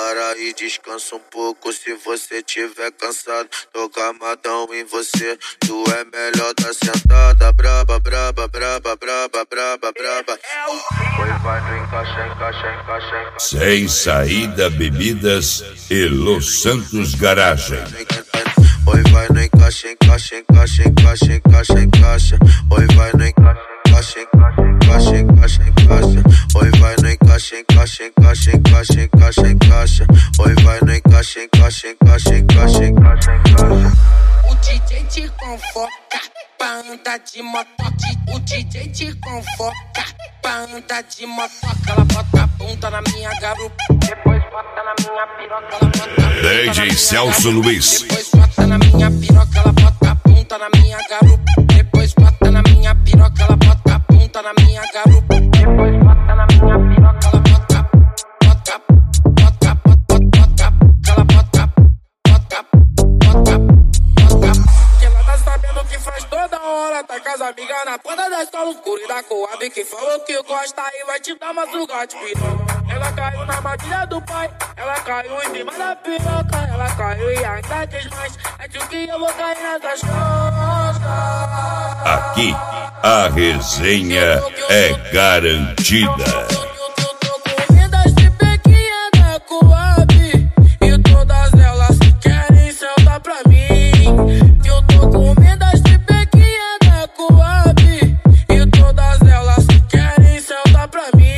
para e descansa um pouco. Se você tiver cansado, tô gamadão em você. Tu é melhor da sentada, braba, braba, braba, braba, braba, braba. Oi, vai no encaixa, encaixa, encaixa, encaixa. Sem Saída Bebidas e Los Santos Garagem. Oi, vai no encaixa, encaixa, encaixa, encaixa, encaixa, encaixa. Oi, vai no encaixa, encaixa, encaixa, encaixa. Oi, vai no encaixa, encaixa, encaixa, encaixa, encaixa, encaixa. Oi, vai no encaixa, encaixa, encaixa, encaixa, encaixa, encaixa. O DJ te convoca pra andar de motoque. O DJ te convoca pra andar de motoque. Ela bota a bunda na minha garupa, depois bota na minha piroca. Ela bota a bunda DJ Celso Luiz. depois bota na minha piroca. Ela bota a bunda na minha garupa, depois bota na minha piroca. Ela bota a bunda na minha garupa, depois bota na minha piroca. Ela bota, bota, bota, bota, bota. Ela bota, bota, bota, bota. Que ela tá sabendo que faz toda hora. Tá com as amigas na ponta da escola escura e da Coab, que falou que gosta e vai te dar madrugada de piroca. Ela caiu na armadilha do pai, ela caiu em cima da piroca. Ela caiu e ainda quis mais, é que o que eu vou cair nessas costas. Aqui a resenha é garantida. Eu tô com medo de pequinha da Coab e todas elas querem sentar pra mim. Eu tô com medo de pequinha da Coab e todas elas querem sentar pra mim.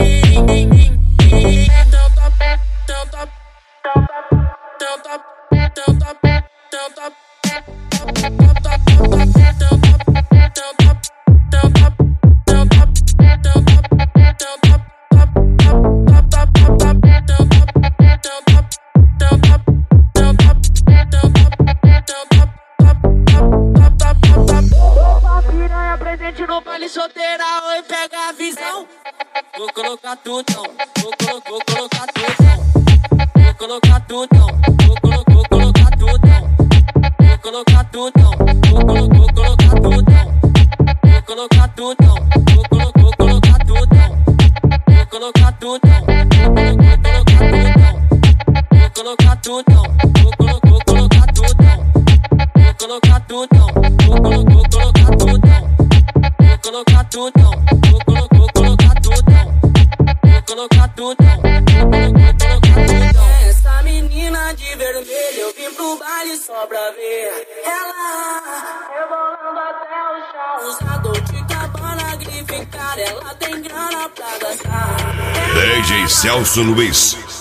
Piranha presente no baile solteira, oi, pega a visão. Vou colocar tutão, vou colocar tutão. Vou colocar tutão, vou colocar tutão. Vou colocar tutão, vou colocar tutão. Vou colocar tutão, vou colocar tutão. Vou colocar tutão, vou colocar tutão. Vou colocar tutão, vou colocar tutão. Vou colocar tutão, vou colocar tutão. Vou colocar tutão, vou colocar tutão. Vou colocar tutão. Essa menina de vermelho eu vim pro baile só pra ver ela rebolando até o chão. Usador de cabana grife, cara, ela tem grana pra gastar. DJ Celso Luiz.